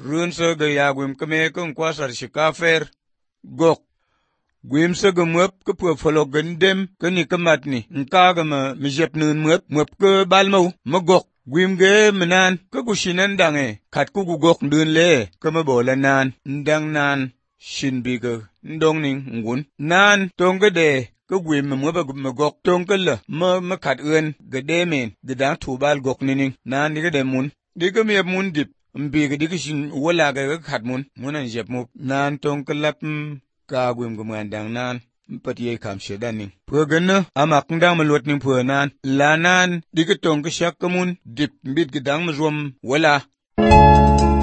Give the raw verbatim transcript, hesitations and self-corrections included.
run sơ ga ya gwim kame kung kwa sar shikafer, gok. Gwim sơ ga mwep ka pua folo gandem ka ni kamat ni, nka ga ma mijep nun mwep, mwep ka balmau, ma gok. Gwim ge manan, ka kushinan dange, kat ku gok ndun le, ka mabola nan, ndang nan, shin biga, ndong ning, ngun. Nan, tonga de, ka gwim ma mweba ma gok, tonga la, ma ma kat uen, ga de men, ga dang tubal gok nining, nan diga de mun. Diga miep mun dip, mbiga diga shin wala ga ga kat mun, munan jep mup. Nan tonga lap, ka gwim ga mwandang nan. Mpat ye kam shedan ning. Pua gana, amak ndang malwat ning pua nan. La nan, diga tong ka shak kamun, dip mbit gedang mazwam, wala.